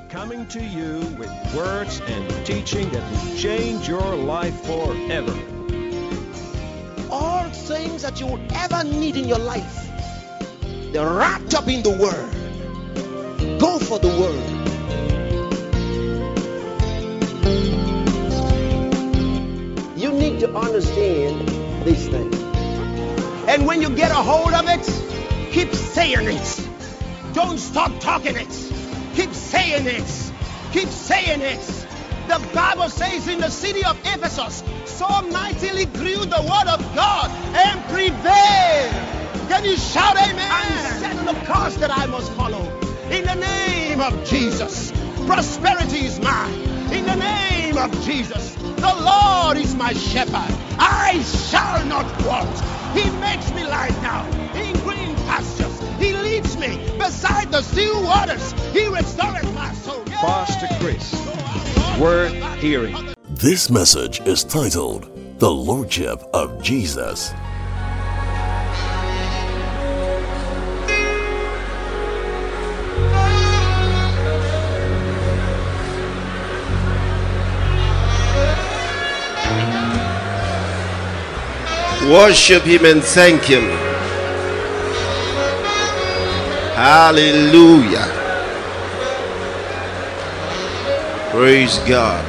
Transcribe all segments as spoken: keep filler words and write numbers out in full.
coming to you with words and teaching that will change your life forever. All things that you will ever need in your life, they're wrapped up in the Word. Go for the Word. You need to understand these things. And when you get a hold of it, keep saying it. Don't stop talking it. Keep saying it. Keep saying it. The Bible says in the city of Ephesus, so mightily grew the word of God and prevailed. Can you shout amen? And set the course that I must follow. In the name of Jesus, prosperity is mine. In the name of Jesus, the Lord is my shepherd. I shall not want. He makes me lie down in green pastures. He leads me beside the still waters. He restores my soul. Yeah. Pastor Chris, worth hearing. This message is titled, The Lordship of Jesus. Worship Him and thank Him. Hallelujah. Praise God.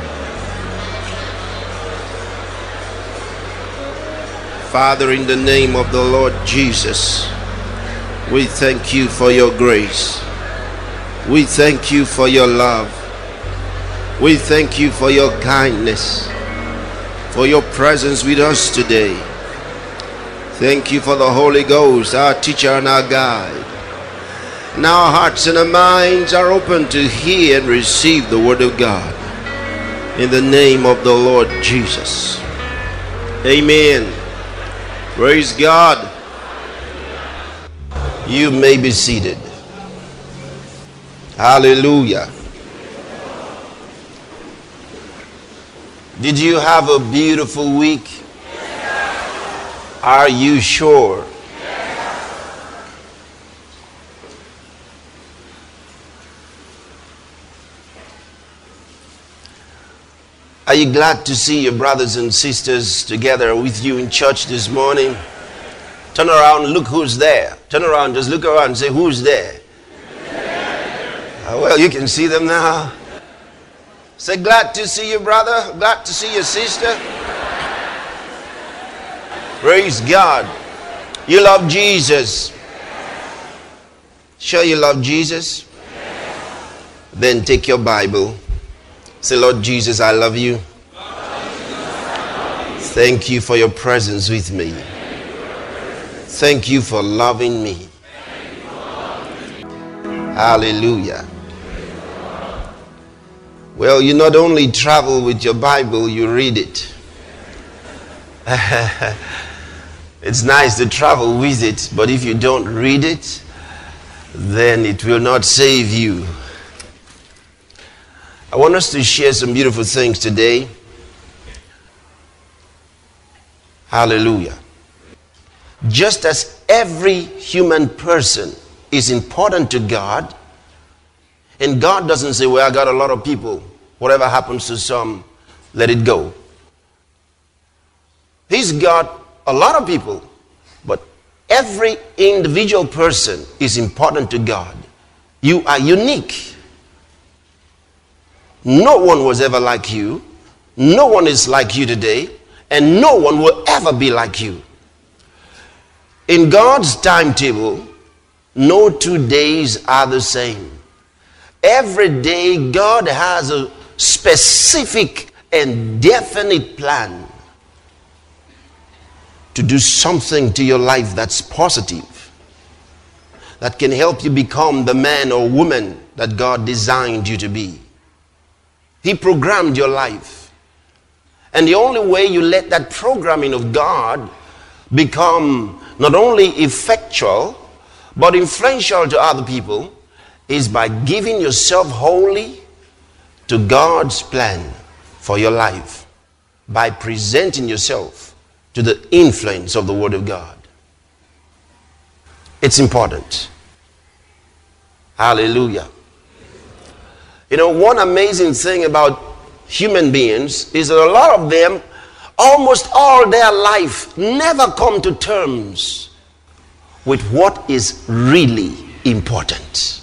Father, in the name of the Lord Jesus, we thank you for your grace. We thank you for your love. We thank you for your kindness, for your presence with us today. Thank you for the Holy Ghost, our teacher and our guide. Now our hearts and our minds are open to hear and receive the word of God. In the name of the Lord Jesus. Amen. Praise God. You may be seated. Hallelujah. Did you have a beautiful week? Are you sure? Are you glad to see your brothers and sisters together with you in church this morning? Turn around, look who's there. Turn around, just look around and say, who's there? Uh, well, you can see them now. Say, glad to see you, brother. Glad to see your sister. Praise God. You love Jesus. Sure you love Jesus? Then take your Bible. Say, Lord Jesus, I love you. Thank you for your presence with me. Thank you for loving me. Hallelujah. Well, you not only travel with your Bible, you read it. It's nice to travel with it, but if you don't read it, then it will not save you. I want us to share some beautiful things today. Hallelujah. Just as every human person is important to God, and God doesn't say, well, I got a lot of people. Whatever happens to some, let it go. He's got a lot of people, but every individual person is important to God. You are unique. No one was ever like you. No one is like you today, and no one will ever be like you. In God's timetable, no two days are the same. Every day, God has a specific and definite plan to do something to your life that's positive, that can help you become the man or woman that God designed you to be. He programmed your life. And the only way you let that programming of God become not only effectual, but influential to other people is by giving yourself wholly to God's plan for your life, by presenting yourself to the influence of the Word of God. It's important. Hallelujah. You know, one amazing thing about human beings is that a lot of them, almost all their life, never come to terms with what is really important.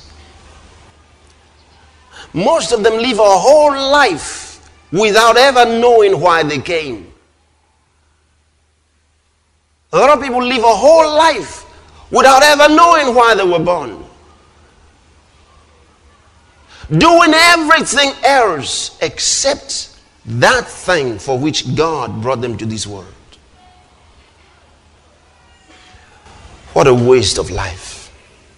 Most of them live a whole life without ever knowing why they came. A lot of people live a whole life without ever knowing why they were born. Doing everything else except that thing for which God brought them to this world. What a waste of life.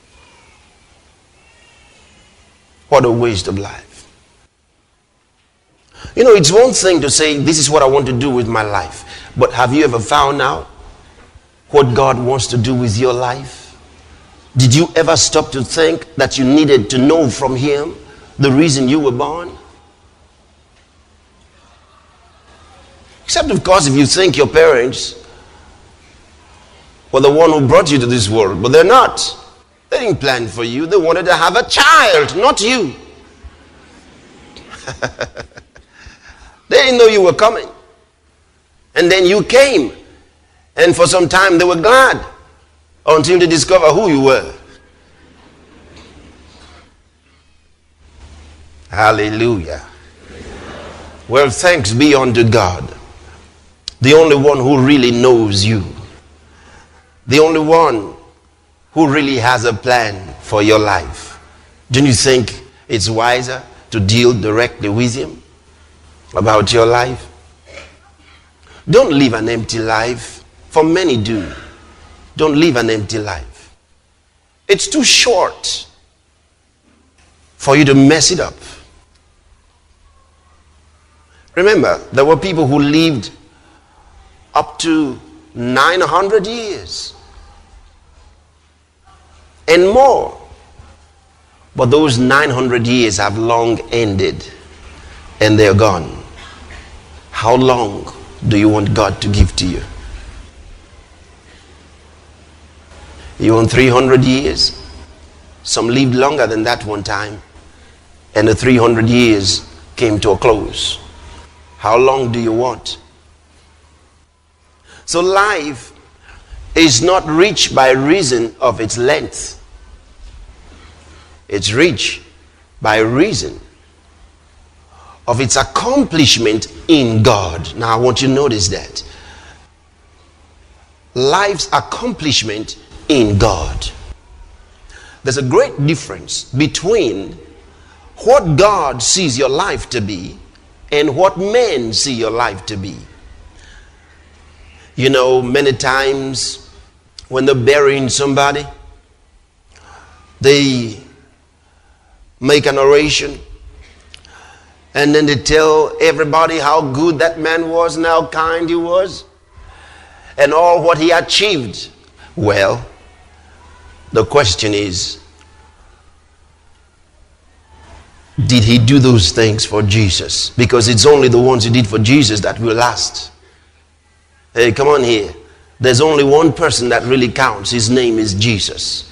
What a waste of life. You know, it's one thing to say, this is what I want to do with my life. But have you ever found out what God wants to do with your life? Did you ever stop to think that you needed to know from Him the reason you were born? Except, of course, if you think your parents were the one who brought you to this world. But they're not. They didn't plan for you. They wanted to have a child, not you. They didn't know you were coming. And then you came. And for some time they were glad until they discovered who you were. Hallelujah. Well, thanks be unto God, the only one who really knows you, the only one who really has a plan for your life. Don't you think it's wiser to deal directly with Him about your life? Don't live an empty life. For many do. Don't live an empty life. It's too short for you to mess it up. Remember, there were people who lived up to nine hundred years and more. But those nine hundred years have long ended and they're gone. How long do you want God to give to you? You want three hundred years? Some lived longer than that one time, and the three hundred years came to a close. How long do you want? So life is not rich by reason of its length. It's rich by reason of its accomplishment in God. Now I want you to notice that. Life's accomplishment in God. There's a great difference between what God sees your life to be and what men see your life to be. You know, many times when they're burying somebody, they make an oration and then they tell everybody how good that man was and how kind he was and all what he achieved. Well, the question is, did he do those things for Jesus? Because it's only the ones he did for Jesus that will last. Hey, come on here. There's only one person that really counts. His name is Jesus.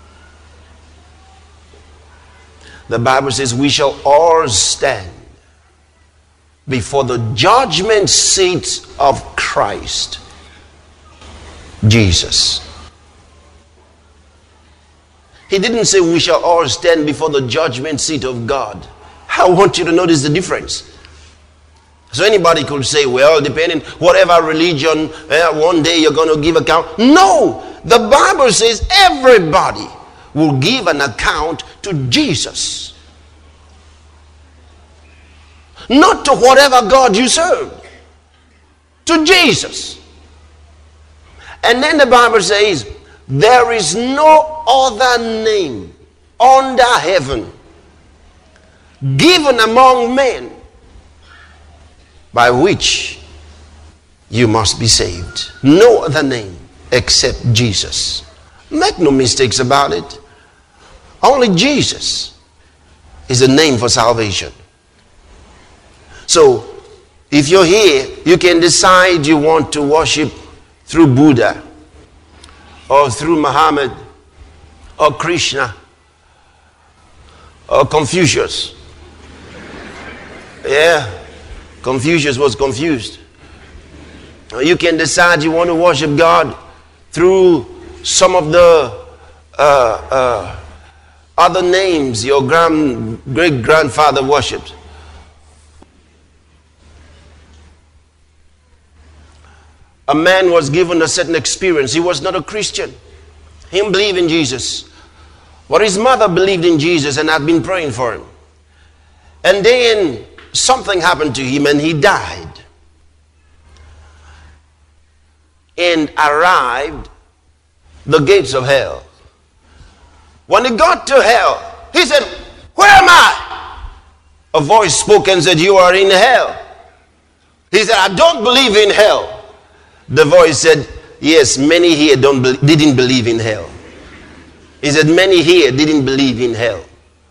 The Bible says we shall all stand before the judgment seat of Christ Jesus. He didn't say we shall all stand before the judgment seat of God. I want you to notice the difference. So anybody could say, well, depending whatever religion, eh, one day you're going to give account. No, the Bible says everybody will give an account to Jesus. Not to whatever God you serve. To Jesus. And then the Bible says, there is no other name under heaven given among men by which you must be saved. No other name except Jesus. Make no mistakes about it. Only Jesus is a name for salvation. So, if you're here, you can decide you want to worship through Buddha, or through Muhammad, or Krishna, or Confucius, Yeah. Confucius was confused. You can decide you want to worship God through some of the uh, uh, other names your grand, great grandfather worshipped. A man was given a certain experience. He was not a Christian. He didn't believe in Jesus. But his mother believed in Jesus and had been praying for him. And then something happened to him and he died. And arrived the gates of hell. When he got to hell, he said, "Where am I?" A voice spoke and said, "You are in hell." He said, "I don't believe in hell." The voice said, "Yes, many here don't be- didn't believe in hell." He said, "Many here didn't believe in hell."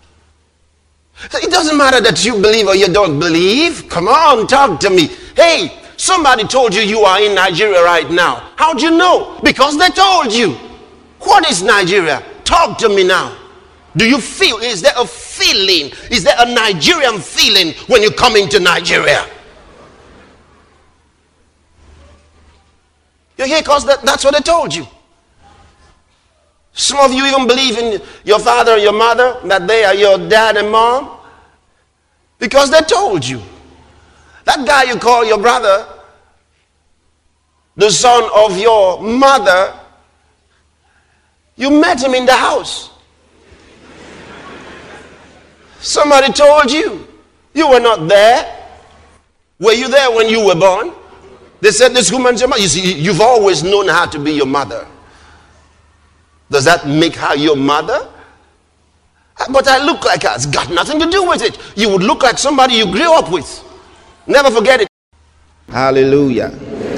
It doesn't matter that you believe or you don't believe. Come on, talk to me. Hey, somebody told you you are in Nigeria right now. How'd you know? Because they told you. What is Nigeria? Talk to me now. Do you feel, is there a feeling? Is there a Nigerian feeling when you come into Nigeria? You're here because that, that's what they told you. Some of you even believe in your father or your mother, that they are your dad and mom, because they told you. That guy you call your brother, the son of your mother, you met him in the house. Somebody told you. You were not there. Were you there when you were born? They said this woman's your mother. You see, you've always known how to be your mother. Does that make her your mother? But I look like her. It's got nothing to do with it. You would look like somebody you grew up with. Never forget it. Hallelujah.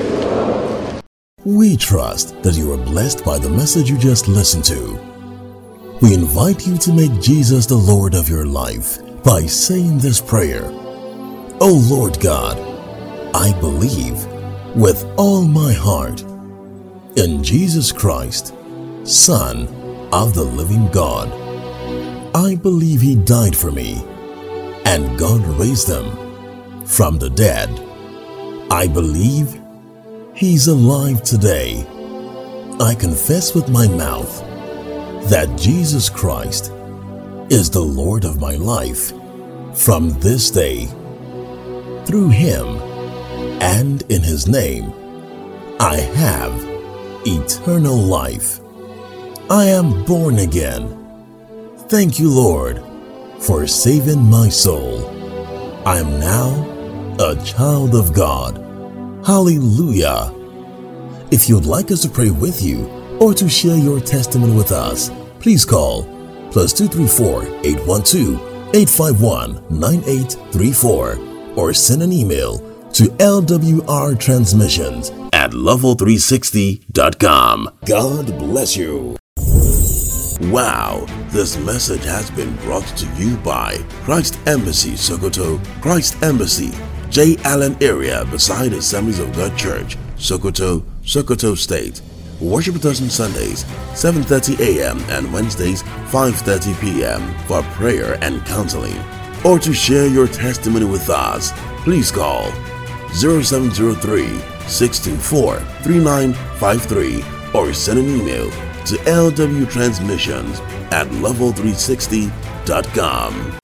We trust that you are blessed by the message you just listened to. We invite you to make Jesus the Lord of your life by saying this prayer. Oh Lord God, I believe with all my heart in Jesus Christ, Son of the living God. I believe He died for me and God raised Him from the dead. I believe He's alive today. I confess with my mouth that Jesus Christ is the Lord of my life from this day. Through Him and in His name, I have eternal life. I am born again. Thank you, Lord, for saving my soul. I am now a child of God. Hallelujah. If you'd like us to pray with you or to share your testimony with us, please call plus two three four, eight one two, eight five one, nine eight three four or send an email to L W R transmissions at level three sixty dot com. God bless you. Wow, this message has been brought to you by Christ Embassy Sokoto, Christ Embassy, J. Allen area beside Assemblies of God Church, Sokoto, Sokoto State. Worship with us on Sundays, seven thirty a.m. and Wednesdays, five thirty p.m. for prayer and counseling. Or to share your testimony with us, please call zero seven zero three, six two four, three nine five three or send an email to L W transmissions at level three sixty dot com.